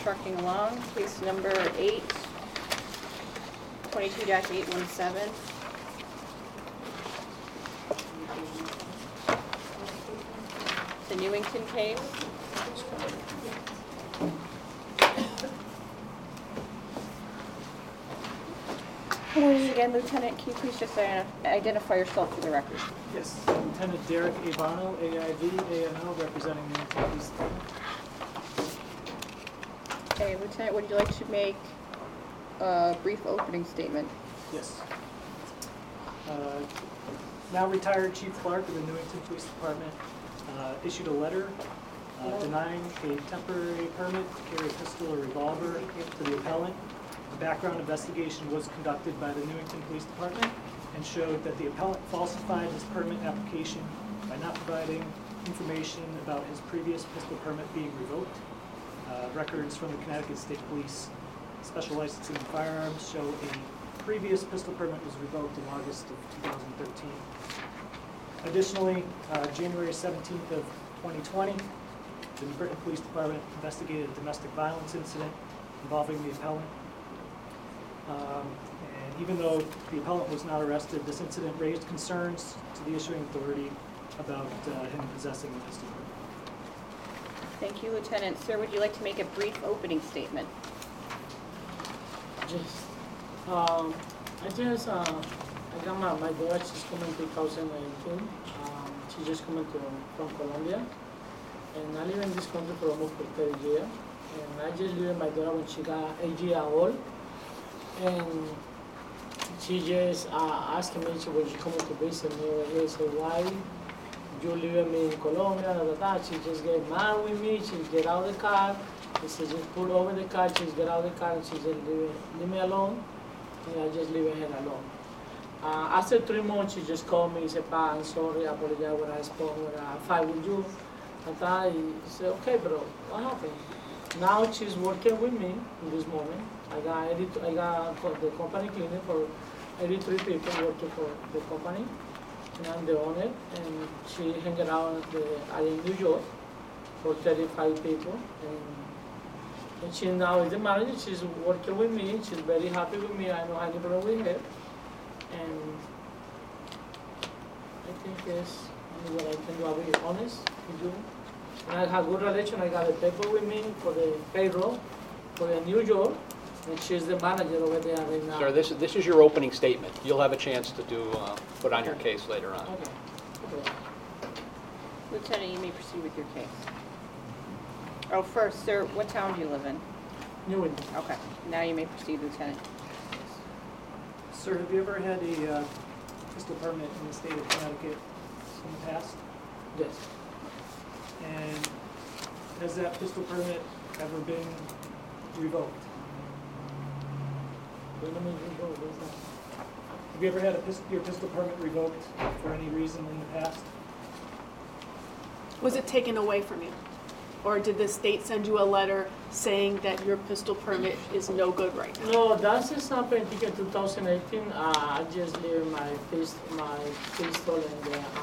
trucking along. Case number 22-817. The Newington case. Once again, Lieutenant, can you please just identify yourself for the record? Yes, Lieutenant Derek Avano, AIV, ANO, representing the Police Department. Okay, Lieutenant, would you like to make a brief opening statement? Yes. Now retired Chief Clark of the Newington Police Department issued a letter denying a temporary permit to carry a pistol or revolver to the appellant. The background investigation was conducted by the Newington Police Department and showed that the appellant falsified his permit application by not providing information about his previous pistol permit being revoked. Records from the Connecticut State Police Special Licensing in Firearms show a previous pistol permit was revoked in August of 2013. Additionally, January 17th of 2020, the New Britain Police Department investigated a domestic violence incident involving the appellant. And even though the appellant was not arrested, this incident raised concerns to the issuing authority about him possessing a pistol permit. Thank you, Lieutenant. Sir, would you like to make a brief opening statement? Yes. I got my daughter, she's coming 2019. She's just coming from Colombia. And I live in this country for almost 30 years. And I just live with my daughter when she got 8 years old. And she just asking me, when she coming to visit me over here, say, why you live with me in Colombia, She just get mad with me, she get out of the car. She said, just pull over the car, she get out of the car, and she said, leave me alone. And I just leave her alone. After 3 months, she just called me and said, Pa, I'm sorry, I apologize when I fight with you. And I said, okay, bro, what happened? Now she's working with me in this moment. I got the company cleaning for 83 people working for the company. And I'm the owner, and she hanging out in New York for 35 people. And she now is the manager, she's working with me, she's very happy with me, I know any problem with her. And I think that's what I can do, I'll be honest with you. And I have good relation, I got the paper with me for the payroll, for the New York, and she's the manager over there right now. Sir, this is your opening statement. You'll have a chance to put on your case later on. Okay. Lieutenant, you may proceed with your case. Oh, first, sir, what town do you live in? Newington. Okay, now you may proceed, Lieutenant. Sir, have you ever had a pistol permit in the state of Connecticut in the past? Yes. And has that pistol permit ever been revoked? Have you ever had your pistol permit revoked for any reason in the past? Was it taken away from you? Or did the state send you a letter saying that your pistol permit is no good right now? No, that's just happened in 2018. I just leave my pistol in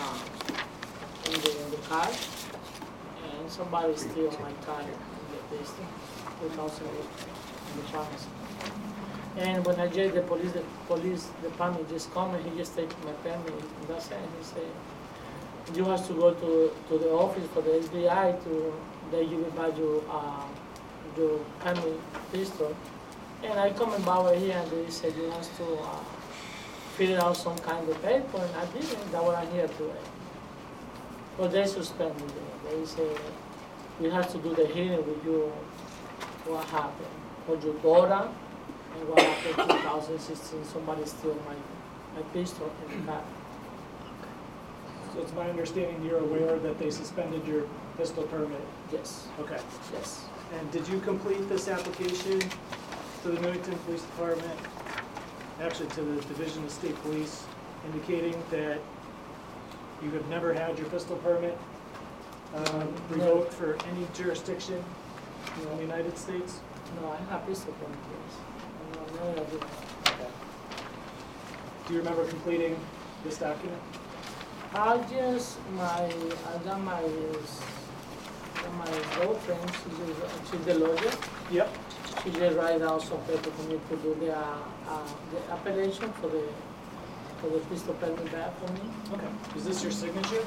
the car, and somebody steal my car in the pistol, 2008 in the pharmacy. And when I get the police department just come and he just take my permit, and that's it. He say, you have to go to the office for the FBI they give you back your permit pistol. And I come about here and they said you want to fill out some kind of paper, and I didn't. That's what I'm here today. But they suspended me. They say you have to do the hearing with you. What happened? For your daughter. And what happened in 2016, somebody stole my pistol in the car. So it's my understanding you're aware that they suspended your pistol permit? Yes. Okay. Yes. And did you complete this application to the Newington Police Department, actually to the Division of State Police, indicating that you have never had your pistol permit revoked for any jurisdiction in the United States? No, I have pistol permit, yes. No, I didn't. Okay. Do you remember completing this document? I got my my girlfriend, she's the lawyer. Yep. She just write out some paper for me to do the appellation for the pistol permit back for me. Okay. Is this your signature?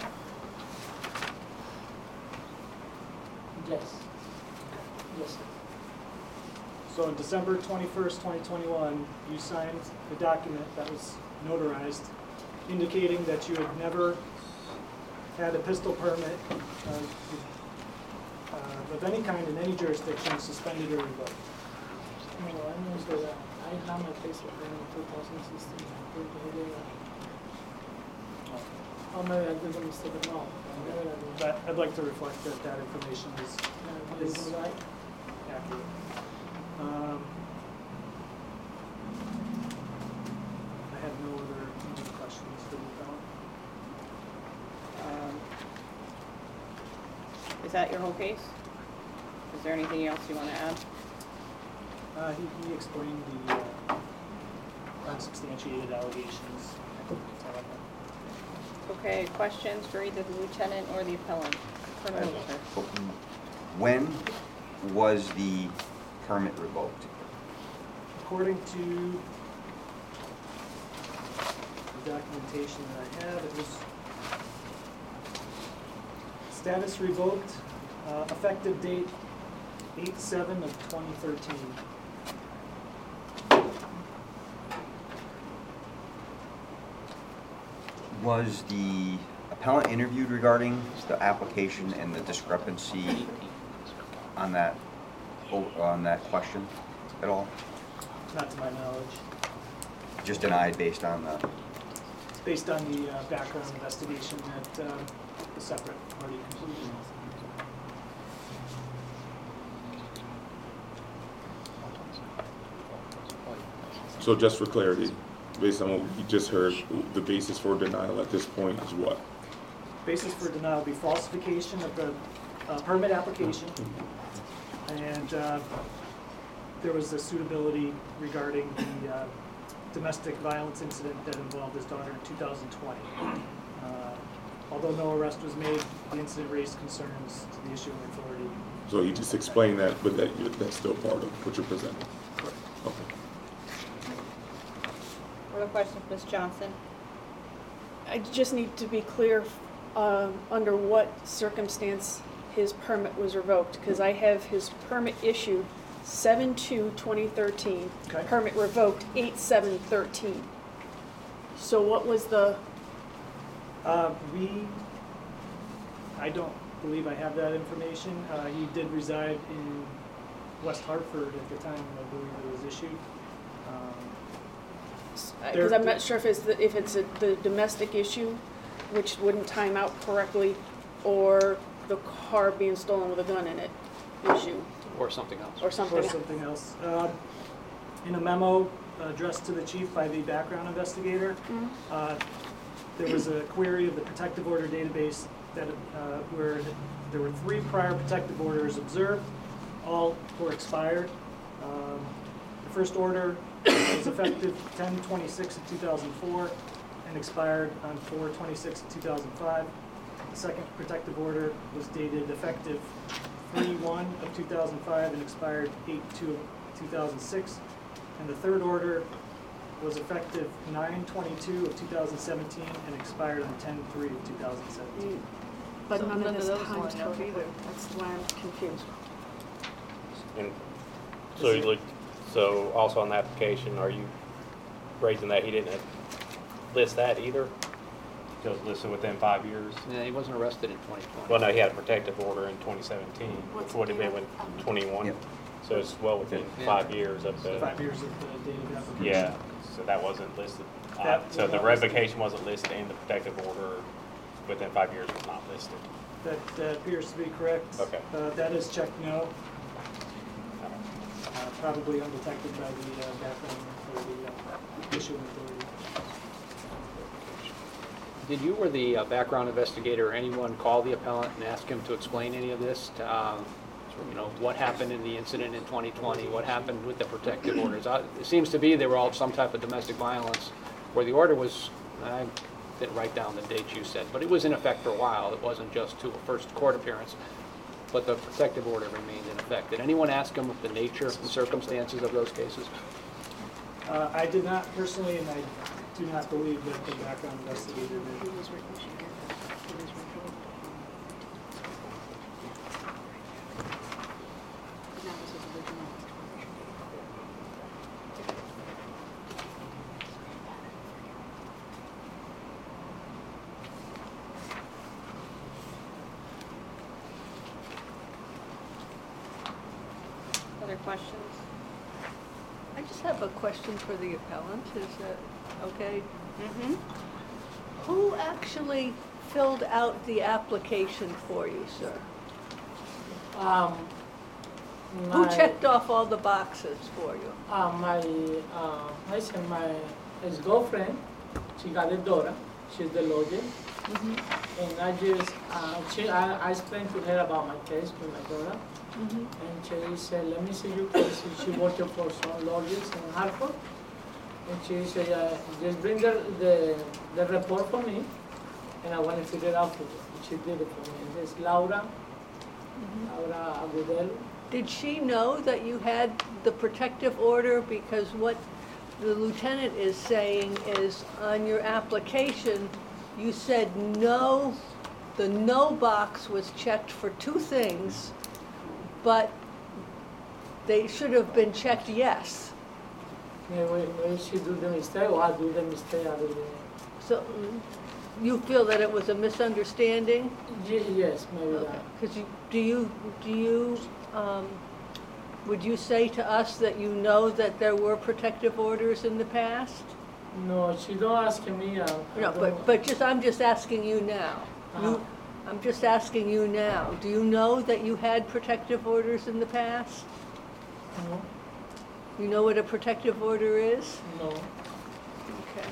Yes. Yes, sir. So on December 21st, 2021, you signed a document that was notarized indicating that you had never had a pistol permit of any kind in any jurisdiction suspended or revoked. No, I know that I have my pistol permit in 2016. I think I did oh, maybe I did a mistake. No, maybe I did. But I'd like to reflect that that information is Is right? accurate. I have no other questions for the appellant. Is that your whole case? Is there anything else you want to add? He explained the unsubstantiated allegations. Okay, questions for either the lieutenant or the appellant? Criminal officer. When was the permit revoked? According to the documentation that I have, it was status revoked, effective date 8/7 of 2013. Was the appellant interviewed regarding the application and the discrepancy on that question at all? Not to my knowledge. Just denied based on the, It's based on the background investigation that the separate party concluded. So just for clarity, based on what you just heard, the basis for denial at this point is what? Basis for denial would be falsification of the permit application, and there was a suitability regarding the domestic violence incident that involved his daughter in 2020. Although no arrest was made, the incident raised concerns to the issuing authority. So you just explained that, but that's still part of what you're presenting? Correct. Okay. Other questions, Ms. Johnson? I just need to be clear under what circumstance his permit was revoked, because I have his permit issued 7/2/2013, Okay. permit revoked 8/7/13. So what was the, I don't believe I have that information. He did reside in West Hartford at the time I believe it was issued. because I'm not sure if it's the domestic issue, which wouldn't time out correctly, or the car being stolen with a gun in it issue, Or something else. or something. Or something else. In a memo addressed to the chief by the background investigator, there was a query of the protective order database that where there were 3 prior protective orders observed, all were expired. The first order was effective 10/26 of 2004 and expired on 4/26 of 2005. The second protective order was dated effective 3/1 of 2005 and expired 8/2 of 2006. And the third order was effective 9/22 of 2017 and expired on 10/3 of 2017. But So none of this those timed line out up. either. That's why I'm confused. And so you look, so also on the application, are you raising that he didn't list that either? It was listed within 5 years? Yeah, he wasn't arrested in 2020. Well, no, he had a protective order in 2017, What's which would have the been date with of- 21. Yep. So it's well within Yeah. 5 years of the, 5 years of the date of application. yeah, so that wasn't listed. That So was the not revocation wasn't listed and the protective order within 5 years was not listed. That appears to be correct. Okay. That is checked no. Probably undetected by the background or the issuing authority. Did you or the background investigator or anyone call the appellant and ask him to explain any of this? What happened in the incident in 2020? What happened with the protective orders? It seems to be they were all some type of domestic violence where the order was, I didn't write down the dates you said, but it was in effect for a while. It wasn't just to a first court appearance. but the protective order remained in effect. Did anyone ask him of the nature and circumstances of those cases? I did not personally, and I do not believe that the background investigator He did. was right, we should get that. He was right. That was his original explanation. Other questions? I just have a question for the appellant, is that okay? Mm-hmm. Who actually filled out the application for you, sir? Who My- checked off all the boxes for you? I said my ex-girlfriend, she got a daughter, she's the lawyer. And I just, I explained to her about my case with my daughter. And she said, let me see your case. She worked for some lawyers in Hartford. And she said, just bring the report for me, and I want to figure it out for you. And she did it for me. And it's Laura Agudelo. Did she know that you had the protective order? Because what the lieutenant is saying is, on your application, you said no, the no box was checked for two things, but they should have been checked yes. Maybe she do the mistake, or I do the mistake. I do So you feel that it was a misunderstanding? yes, maybe Okay. that. Because would you say to us that you know that there were protective orders in the past? No, she don't ask me. No, but I'm just asking you now. I'm just asking you now. Do you know that you had protective orders in the past? No, You know what a protective order is? no. Okay.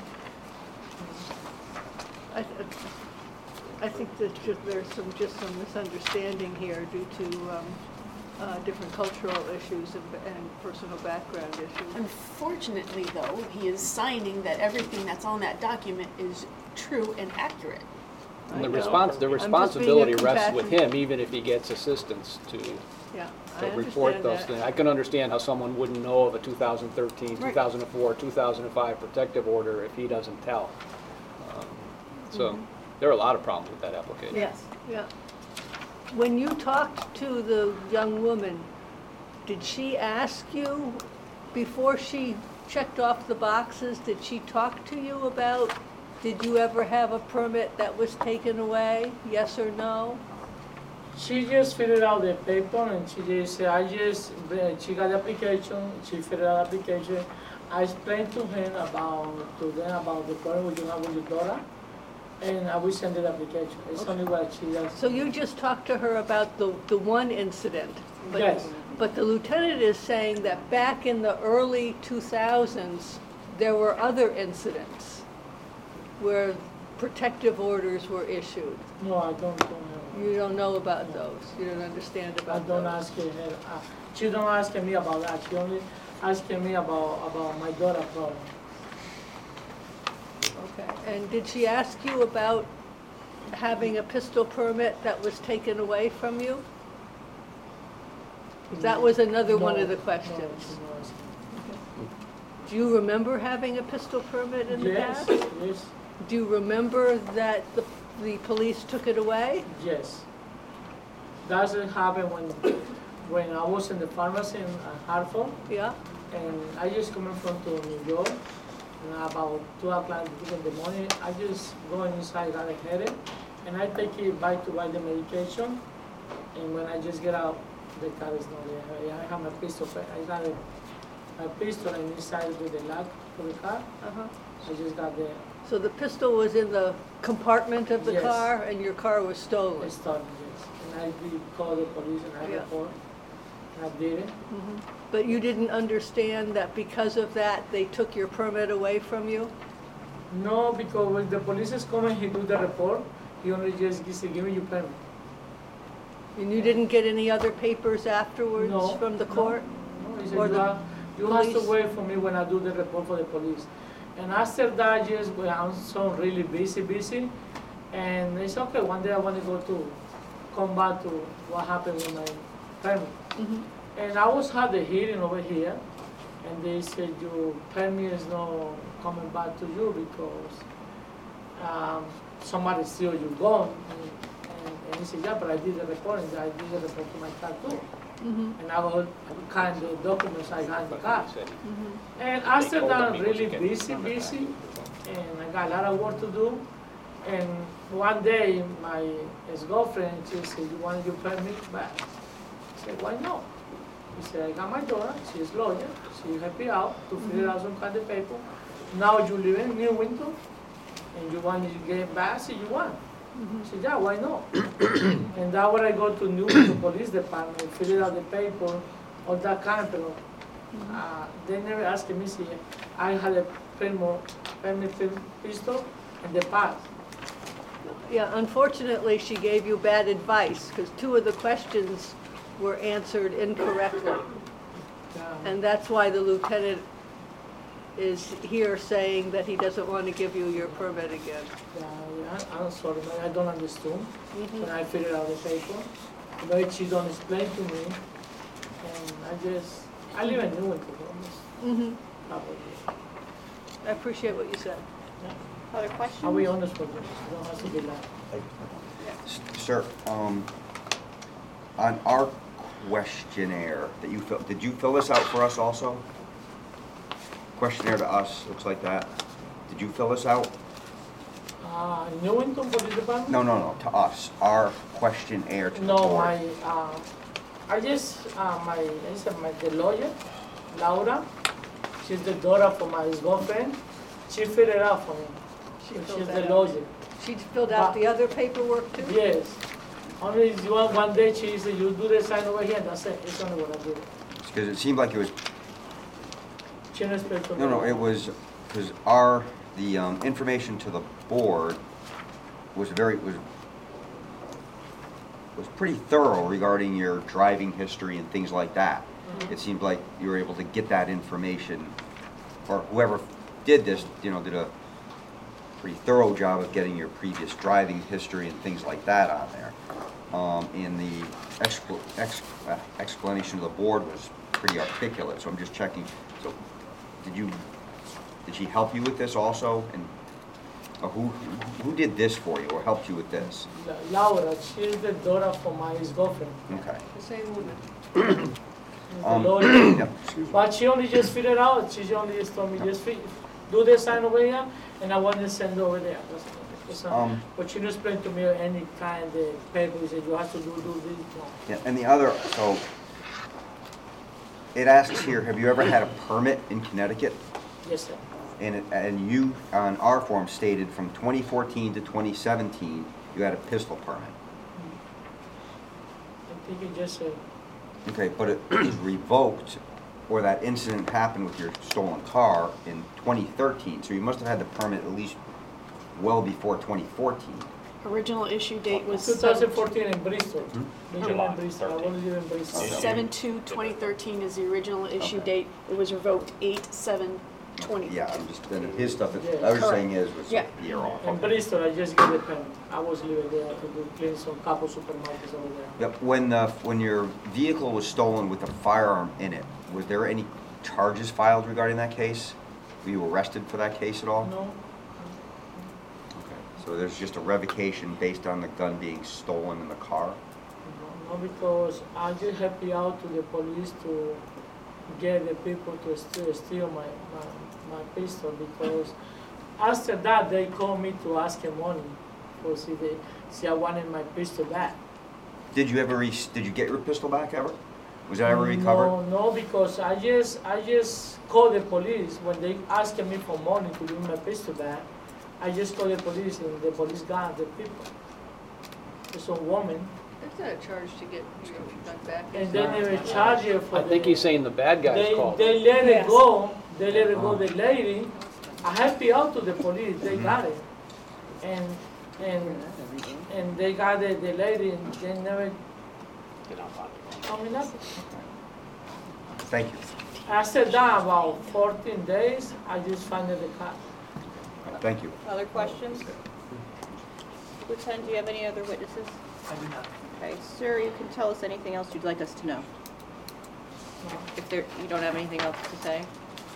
I think that there's just some misunderstanding here due to different cultural issues and personal background issues. Unfortunately, though, he is signing that everything that's on that document is true and accurate. And the I know. responsibility I'm just being rests with compassionate. him, even if he gets assistance to Yeah, I report understand those that. things. I can understand how someone wouldn't know of a 2013, Right. 2004, 2005 protective order if he doesn't tell. So Mm-hmm. there are a lot of problems with that application. Yes, yeah. When you talked to the young woman, did she ask you, before she checked off the boxes, did she talk to you about, did you ever have a permit that was taken away, yes or no? She just filled out the paper and she just said, she got the application, she filled out the application. I explained to them about the problem you have with your daughter, and I will send the application. It's only what she does. So you just talked to her about the one incident? but- Yes. But the lieutenant is saying that back in the early 2000s, there were other incidents where protective orders were issued. No, I don't know. You don't know about those, you don't understand I about don't those. ask her. She don't ask me about that. She only asking me about my daughter problem. Okay, and did she ask you about having a pistol permit that was taken away from you? That was another one of the No, questions. she don't ask me. Do you remember having a pistol permit in the Yes, past? yes, Do you remember that the police took it away? yes. That's what happened when I was in the pharmacy in Hartford, Yeah? and I just coming from to New York, and about 2 o'clock in the morning, I just go inside, got a headache, and I take it back to buy the medication, and when I just get out, the car is not there. I have my pistol, I got a pistol inside with the lock for the car, Uh-huh. I just got the So the pistol was in the compartment of the Yes. car and your car was stolen? start, yes. And I did call the police and I Yeah. report, and I did it. Mhm. But you didn't understand that because of that, they took your permit away from you? No, because when the police is coming, he do the report, he only just give me your permit. And you didn't get any other papers afterwards No, from the no, court? No, he Or said, the you have to police? wait for me when I do the report for the police. And after that, just when I'm so really busy, and it's okay, one day I want to go to come back to what happened with my permit. Mhm. And I was had the hearing over here, and they said your permit is not coming back to you because somebody steal your gun. And he said, yeah, but I did the report, and I did the report to my car too. Mhm. And I will kind of documents I had in the car. Mhm. And after told that, him he really wasn't getting busy, on the busy, and I got a lot of work to do. And one day, my ex-girlfriend, she said, you want your permit back? I said, why not? He said, I got my daughter, she's lawyer, she helped me out to figure out some kind of paper. Now you live in Newington, and you want to get back, so you want. I said, yeah, why not? And that when I go to Newington Police Department, fill out the paper, all that kind of, they never asked me, see, I had a permit pistol and the pass. Yeah, unfortunately, she gave you bad advice, because 2 of the questions were answered incorrectly. And that's why the lieutenant is here saying that he doesn't want to give you your permit again. I'm sorry, but I don't understand. When I figured out the paper, but she don't explain to me, and I live in Newington, Mm-hmm. probably. I appreciate what you said. Other questions? I'll be honest with you, you don't have to be like. Sir, on our questionnaire that you fill, did you fill this out for us also? Questionnaire to us, looks like that. Did you fill this out? Newington Police Department? No, to us, our questionnaire to the No, board. the lawyer, Laura, she's the daughter for my ex-girlfriend. She filled it out for me. She filled She's that the out. lawyer. She filled out the other paperwork too? Yes. Only one day she said, you do the sign over here, and that's it. It's only what I did. Because it seemed like it was, She didn't explain to me. no, it was, because the information to the board was was pretty thorough regarding your driving history and things like that. It seemed like you were able to get that information, or whoever did this, did a pretty thorough job of getting your previous driving history and things like that on there. And the explanation of the board was pretty articulate, so I'm just checking. So, did she help you with this also? And who did this for you or helped you with this? Laura, she's the daughter for my ex-girlfriend. Okay. The same woman. She's the lawyer. Yep. But she only just figured out. She only just told me, just do the sign over here, and I want to send over there. But she didn't explain to me any kind of paper. She said, you have to do this. No. Yeah, and the other, so, it asks here, have you ever had a permit in Connecticut? Yes, sir. And you, on our form, stated from 2014 to 2017, you had a pistol permit. I think it just said, Okay, but it was revoked, or that incident happened with your stolen car in 2013, so you must have had the permit at least well before 2014. Original issue date was 2014 in Bristol. Hmm? July in Bristol. I want to live in Bristol. 7/2/2013 is the original issue date. It was revoked 8/7/2013. Yeah, I'm just, and his stuff, I was Correct. saying was Yeah. a year off. In Bristol, I just get the pen. I was living there to clean some couple supermarkets over there. Yep, when your vehicle was stolen with a firearm in it, was there any charges filed regarding that case? Were you arrested for that case at all? No, Okay, so there's just a revocation based on the gun being stolen in the car? no, because I just help you out to the police to get the people to steal my pistol, because after that they called me to ask him money for see I wanted my pistol back. Did you ever did you get your pistol back ever? Was that ever recovered? No, because I just called the police when they asked me for money to give me my pistol back. I just called the police and the police got the people. There's a woman, That's not a charge to get your gun back. and they never charge you for I think he's saying the bad guys called. They let it Yes. go. They let it go. The lady, I helped you out to the police. They got it, and they got the lady, and they never told me nothing. Thank you. After that, about 14 days, I just found the car. Thank you. Other questions? Lieutenant, do you have any other witnesses? I do not. Okay, sir, you can tell us anything else you'd like us to know. If you don't have anything else to say?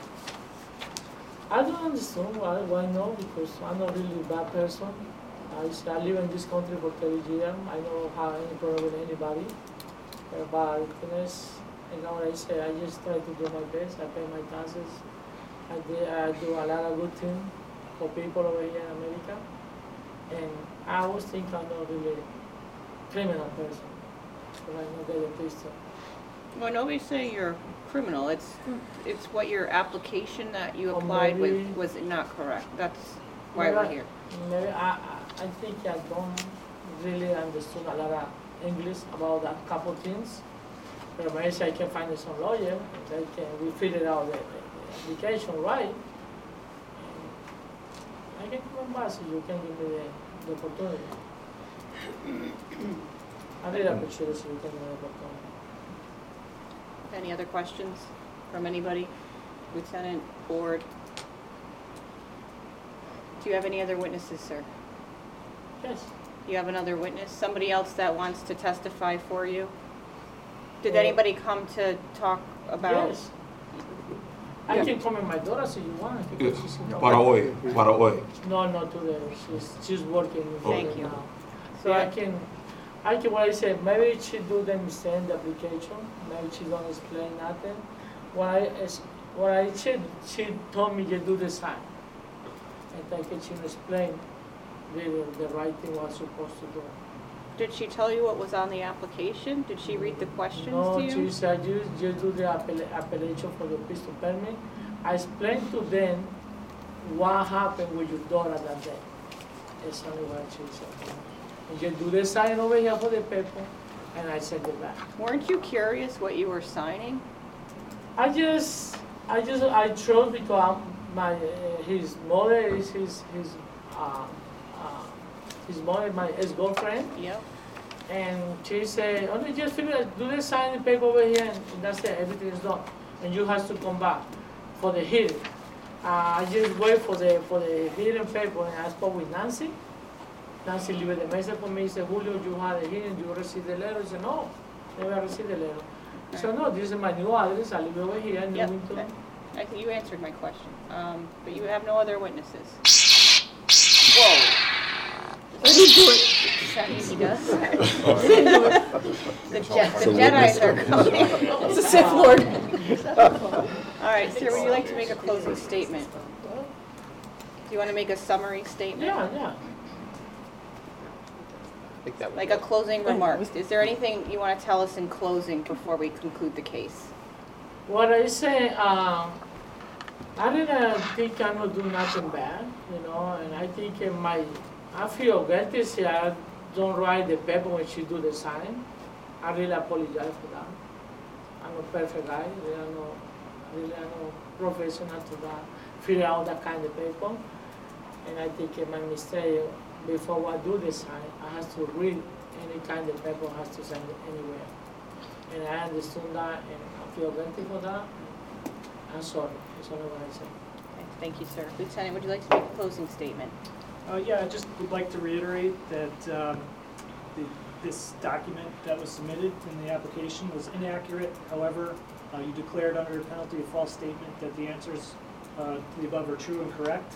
I don't understand why no, because I'm not really a bad person. I live in this country for 30 years. I don't have any problem with anybody. But goodness, you know what I say, I just try to do my best. I pay my taxes. I do a lot of good things for people over here in America. And I always think I'm not really a criminal person. But I'm not getting pistol. Well, nobody's saying you're a criminal. It's what your application that you Or applied maybe- with was not correct. That's why we're here. Maybe I think I don't really understand a lot of English about that couple things. But maybe I can find some lawyer that we figure out the application right. I can come back so you can give me the opportunity. I really appreciate it so you can give me the opportunity. Any other questions from anybody? Lieutenant, board? Do you have any other witnesses, sir? Yes. You have another witness? Somebody else that wants to testify for you? Did anybody come to talk about? Yes. I can come with my daughter if you want. Because she's in Para hoy. No, not today. She's working. Thank you. Now. So I can, what I said, maybe she do the mistake in the application. Maybe she don't explain nothing. She told me to do the sign. And I can she explain really the right thing was supposed to do. Did she tell you what was on the application? Did she read the questions No, to you? she said you do the appellation for the pistol permit. I explained to them what happened with your daughter that day. That's only what she said. And you do the sign over here for the paper, and I send it back. Weren't you curious what you were signing? I trust because his mother is his mother, my ex-girlfriend. Yep. And she said, only just do the sign the paper over here, and that's it, everything is done. And you have to come back for the hearing. I just wait for the hearing paper, and I spoke with Nancy. Nancy left the message for me, said, Julio, you had a hearing, you received the letter? I said, no, never received the letter. I said, no, this is my new address, I live over here in Yep. Newington. I think you answered my question. But you have no other witnesses. Whoa. Let me do it. Is that easy does? The Jedis are coming. It's a Sith Lord. All right, sir, would you like to make a closing statement? Do you want to make a summary statement? Yeah. I think that would Like a closing remark? Is there anything you want to tell us in closing before we conclude the case? What I say, I didn't think I would do nothing bad, and I think I feel guilty if I don't write the paper when she do the sign. I really apologize for that. I'm a perfect guy, I'm no professional to that, figure out that kind of paper. And I think my mistake, before I do the sign, I have to read any kind of paper, I have to send it anywhere. And I understood that, and I feel guilty for that. I'm sorry, that's only what I say. Okay, thank you, sir. Lieutenant, would you like to make a closing statement? Yeah, I just would like to reiterate that this document that was submitted in the application was inaccurate. However, you declared under the penalty of false statement that the answers to the above are true and correct.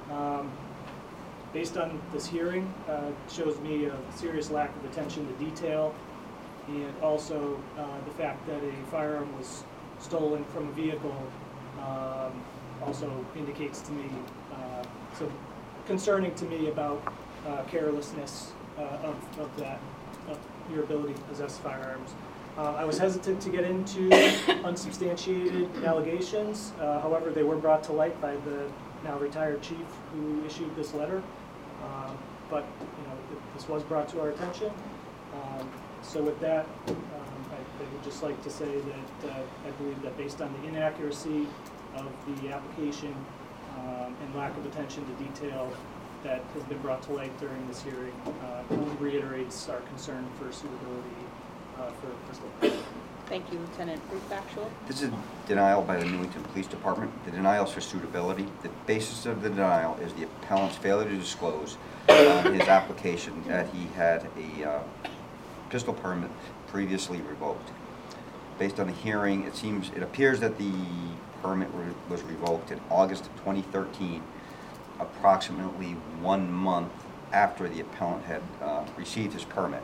Based on this hearing, shows me a serious lack of attention to detail, and also the fact that a firearm was stolen from a vehicle also indicates to me some concerning to me about carelessness of your ability to possess firearms. I was hesitant to get into unsubstantiated allegations. However, they were brought to light by the now retired chief who issued this letter. But this was brought to our attention. So with that, I would just like to say that I believe that based on the inaccuracy of the application and lack of attention to detail that has been brought to light during this hearing, only reiterates our concern for suitability for pistol. Thank you, Lieutenant. Brief factual? This is denial by the Newington Police Department. The denial is for suitability. The basis of the denial is the appellant's failure to disclose on his application that he had a pistol permit previously revoked. Based on the hearing, it appears that the permit was revoked in August of 2013, approximately 1 month after the appellant had received his permit.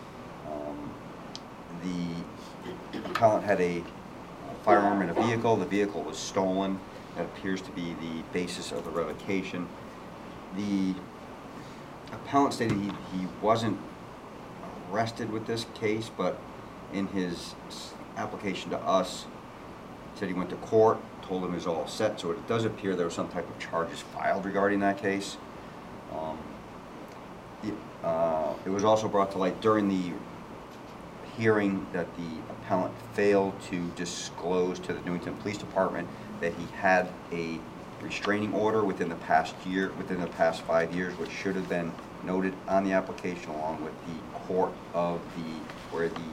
The appellant had a firearm in a vehicle. The vehicle was stolen. That appears to be the basis of the revocation. The appellant stated he wasn't arrested with this case, but in his application to us, said he went to court, told him it was all set, so it does appear there was some type of charges filed regarding that case. It was also brought to light during the hearing that the appellant failed to disclose to the Newington Police Department that he had a restraining order within the past 5 years, which should have been noted on the application along with the court of where the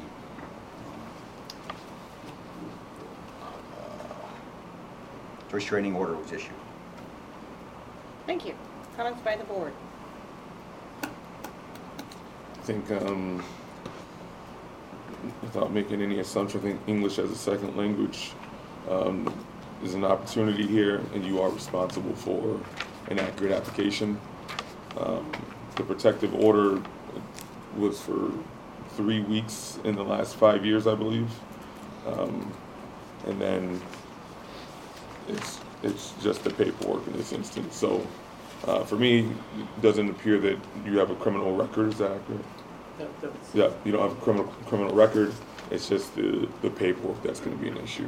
restraining order was issued. Thank you. Comments by the board? I think, without making any assumption, I think English as a second language is an opportunity here, and you are responsible for an accurate application. The protective order was for 3 weeks in the last 5 years, I believe. And then it's just the paperwork in this instance. So for me, it doesn't appear that you have a criminal record. Is that accurate? Yeah, you don't have a criminal record. It's just the paperwork that's going to be an issue.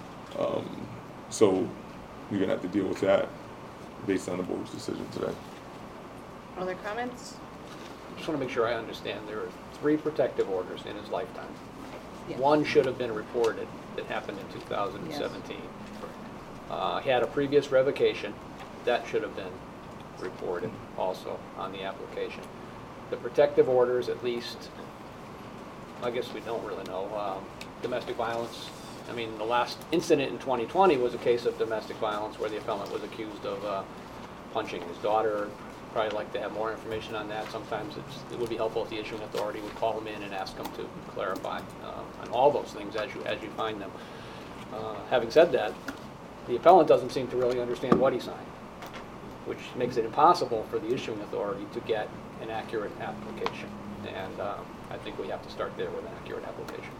So you're going to have to deal with that based on the board's decision today. Other comments? I just want to make sure I understand. There are 3 protective orders in his lifetime. Yes. One should have been reported that happened in 2017. He had a previous revocation. That should have been reported also on the application. The protective orders, at least, I guess we don't really know, domestic violence. I mean, the last incident in 2020 was a case of domestic violence where the appellant was accused of punching his daughter. Probably like to have more information on that. Sometimes it would be helpful if the issuing authority would call him in and ask him to clarify on all those things as you find them. Having said that, the appellant doesn't seem to really understand what he signed, which makes it impossible for the issuing authority to get an accurate application. And I think we have to start there with an accurate application.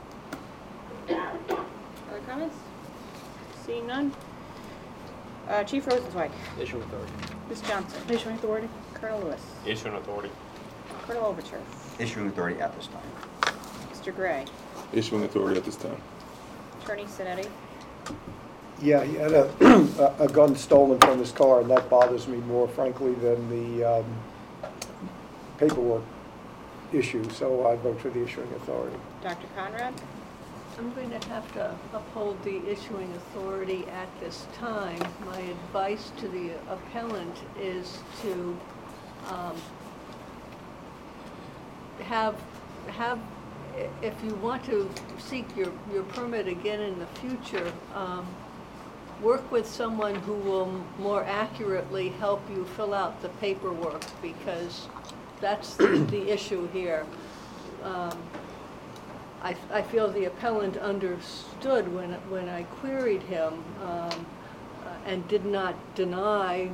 Other comments? Seeing none? Chief Rosenzweig. Issuing authority. Ms. Johnson. Issuing authority. Colonel Lewis. Issuing authority. Colonel Overture. Issuing authority at this time. Mr. Gray. Issuing authority at this time. Attorney Sinetti. Yeah, he had a gun stolen from his car, and that bothers me more, frankly, than the paperwork issue, so I vote for the issuing authority. Dr. Conrad. I'm going to have to uphold the issuing authority at this time. My advice to the appellant is to have, if you want to seek your permit again in the future, work with someone who will more accurately help you fill out the paperwork, because that's the issue here. I feel the appellant understood when I queried him and did not deny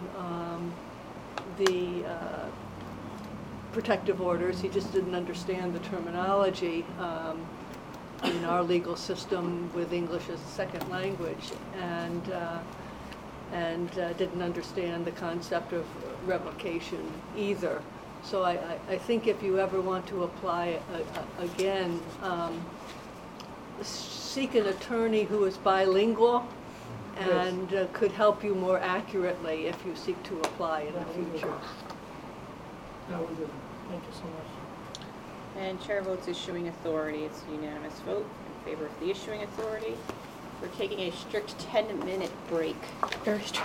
the protective orders. He just didn't understand the terminology in our legal system with English as a second language, and didn't understand the concept of revocation either. So I think if you ever want to apply again, seek an attorney who is bilingual and could help you more accurately if you seek to apply in the future. That will do. Thank you so much. And chair votes issuing authority. It's a unanimous vote in favor of the issuing authority. We're taking a strict 10-minute break. Very strong.